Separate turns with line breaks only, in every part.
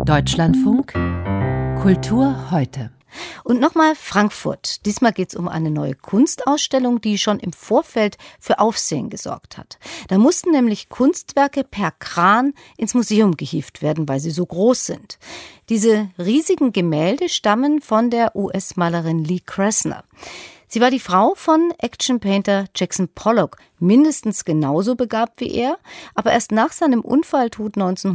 Deutschlandfunk Kultur heute.
Und nochmal Frankfurt. Diesmal geht es um eine neue Kunstausstellung, die schon im Vorfeld für Aufsehen gesorgt hat. Da mussten nämlich Kunstwerke per Kran ins Museum gehievt werden, weil sie so groß sind. Diese riesigen Gemälde stammen von der US-Malerin Lee Krasner. Sie war die Frau von Action-Painter Jackson Pollock, mindestens genauso begabt wie er, aber erst nach seinem Unfalltod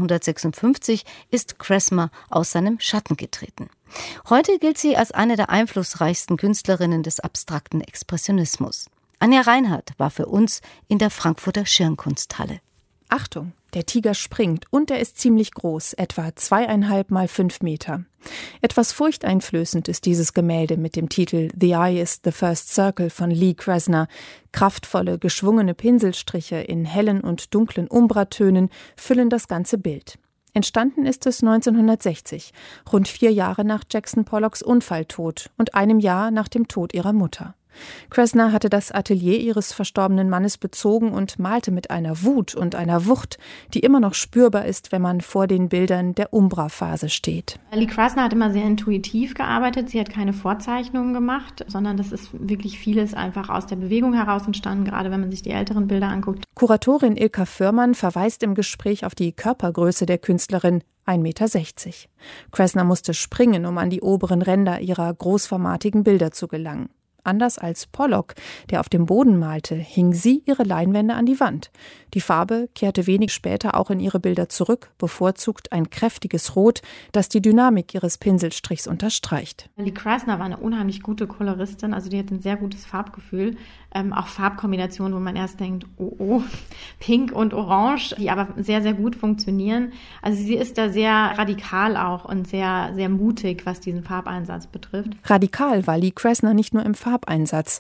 1956 ist Krasner aus seinem Schatten getreten. Heute gilt sie als eine der einflussreichsten Künstlerinnen des abstrakten Expressionismus. Anja Reinhardt war für uns in der Frankfurter Schirnkunsthalle.
Achtung, der Tiger springt und er ist ziemlich groß, etwa 2,5 mal 5 Meter. Etwas furchteinflößend ist dieses Gemälde mit dem Titel The Eye is the First Circle von Lee Krasner. Kraftvolle, geschwungene Pinselstriche in hellen und dunklen Umbratönen füllen das ganze Bild. Entstanden ist es 1960, rund 4 Jahre nach Jackson Pollocks Unfalltod und einem Jahr nach dem Tod ihrer Mutter. Krasner hatte das Atelier ihres verstorbenen Mannes bezogen und malte mit einer Wut und einer Wucht, die immer noch spürbar ist, wenn man vor den Bildern der Umbra-Phase steht.
Lee Krasner hat immer sehr intuitiv gearbeitet. Sie hat keine Vorzeichnungen gemacht, sondern das ist wirklich vieles einfach aus der Bewegung heraus entstanden, gerade wenn man sich die älteren Bilder anguckt.
Kuratorin Ilka Fürmann verweist im Gespräch auf die Körpergröße der Künstlerin, 1,60 Meter. Krasner musste springen, um an die oberen Ränder ihrer großformatigen Bilder zu gelangen. Anders als Pollock, der auf dem Boden malte, hing sie ihre Leinwände an die Wand. Die Farbe kehrte wenig später auch in ihre Bilder zurück, bevorzugt ein kräftiges Rot, das die Dynamik ihres Pinselstrichs unterstreicht.
Lee Krasner war eine unheimlich gute Koloristin, also die hat ein sehr gutes Farbgefühl. Auch Farbkombinationen, wo man erst denkt, oh, pink und orange, die aber sehr, sehr gut funktionieren. Also sie ist da sehr radikal auch und sehr, sehr mutig, was diesen Farbeinsatz betrifft.
Radikal war Lee Krasner nicht nur im Farbeinsatz.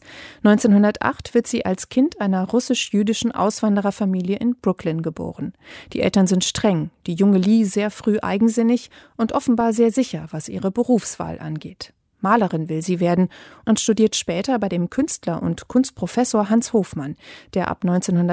1908 wird sie als Kind einer russisch-jüdischen Auswandererfamilie in Brooklyn geboren. Die Eltern sind streng, die junge Lee sehr früh eigensinnig und offenbar sehr sicher, was ihre Berufswahl angeht. Malerin will sie werden und studiert später bei dem Künstler und Kunstprofessor Hans Hofmann, der ab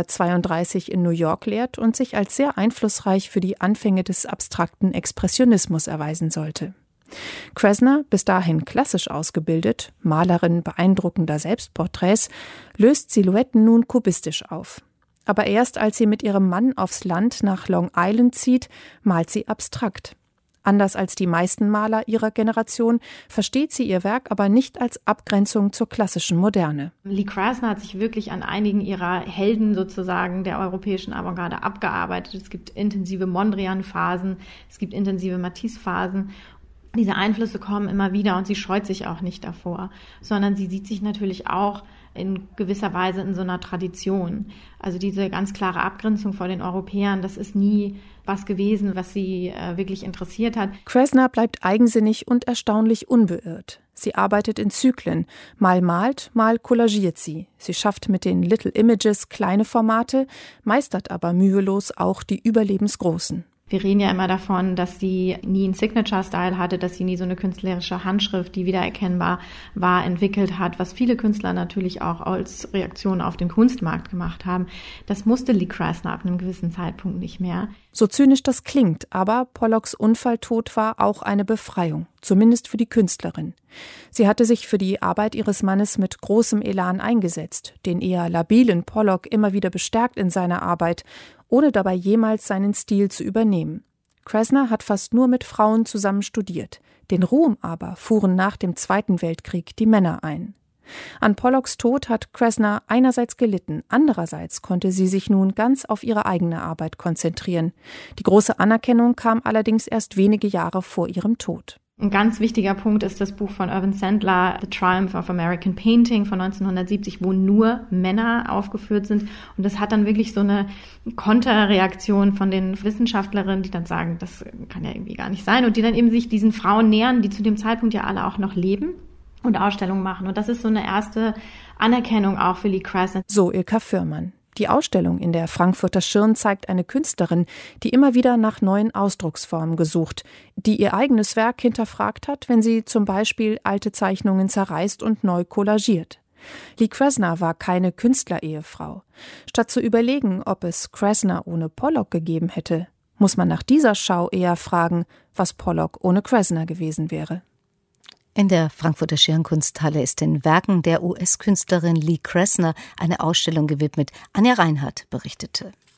1932 in New York lehrt und sich als sehr einflussreich für die Anfänge des abstrakten Expressionismus erweisen sollte. Krasner, bis dahin klassisch ausgebildet, Malerin beeindruckender Selbstporträts, löst Silhouetten nun kubistisch auf. Aber erst als sie mit ihrem Mann aufs Land nach Long Island zieht, malt sie abstrakt. Anders als die meisten Maler ihrer Generation versteht sie ihr Werk aber nicht als Abgrenzung zur klassischen Moderne.
Lee Krasner hat sich wirklich an einigen ihrer Helden sozusagen der europäischen Avantgarde abgearbeitet. Es gibt intensive Mondrian-Phasen, es gibt intensive Matisse-Phasen. Diese Einflüsse kommen immer wieder und sie scheut sich auch nicht davor, sondern sie sieht sich natürlich auch in gewisser Weise in so einer Tradition. Also diese ganz klare Abgrenzung vor den Europäern, das ist nie was gewesen, was sie wirklich interessiert hat.
Krasner bleibt eigensinnig und erstaunlich unbeirrt. Sie arbeitet in Zyklen. Mal malt, mal collagiert sie. Sie schafft mit den Little Images kleine Formate, meistert aber mühelos auch die überlebensgroßen.
Wir reden ja immer davon, dass sie nie einen Signature-Style hatte, dass sie nie so eine künstlerische Handschrift, die wiedererkennbar war, entwickelt hat, was viele Künstler natürlich auch als Reaktion auf den Kunstmarkt gemacht haben. Das musste Lee Krasner ab einem gewissen Zeitpunkt nicht mehr.
So zynisch das klingt, aber Pollocks Unfalltod war auch eine Befreiung, zumindest für die Künstlerin. Sie hatte sich für die Arbeit ihres Mannes mit großem Elan eingesetzt, den eher labilen Pollock immer wieder bestärkt in seiner Arbeit, ohne dabei jemals seinen Stil zu übernehmen. Krasner hat fast nur mit Frauen zusammen studiert. Den Ruhm aber fuhren nach dem Zweiten Weltkrieg die Männer ein. An Pollocks Tod hat Krasner einerseits gelitten, andererseits konnte sie sich nun ganz auf ihre eigene Arbeit konzentrieren. Die große Anerkennung kam allerdings erst wenige Jahre vor ihrem Tod.
Ein ganz wichtiger Punkt ist das Buch von Irving Sandler, The Triumph of American Painting von 1970, wo nur Männer aufgeführt sind. Und das hat dann wirklich so eine Konterreaktion von den Wissenschaftlerinnen, die dann sagen, das kann ja irgendwie gar nicht sein. Und die dann eben sich diesen Frauen nähern, die zu dem Zeitpunkt ja alle auch noch leben und Ausstellungen machen. Und das ist so eine erste Anerkennung auch für Lee Krasner.
So Ilka Fürmann. Die Ausstellung in der Frankfurter Schirn zeigt eine Künstlerin, die immer wieder nach neuen Ausdrucksformen gesucht, die ihr eigenes Werk hinterfragt hat, wenn sie zum Beispiel alte Zeichnungen zerreißt und neu collagiert. Lee Krasner war keine Künstlerehefrau. Statt zu überlegen, ob es Krasner ohne Pollock gegeben hätte, muss man nach dieser Schau eher fragen, was Pollock ohne Krasner gewesen wäre.
In der Frankfurter Scherenkunsthalle ist den Werken der US-Künstlerin Lee Krasner eine Ausstellung gewidmet. Anja Reinhardt berichtete.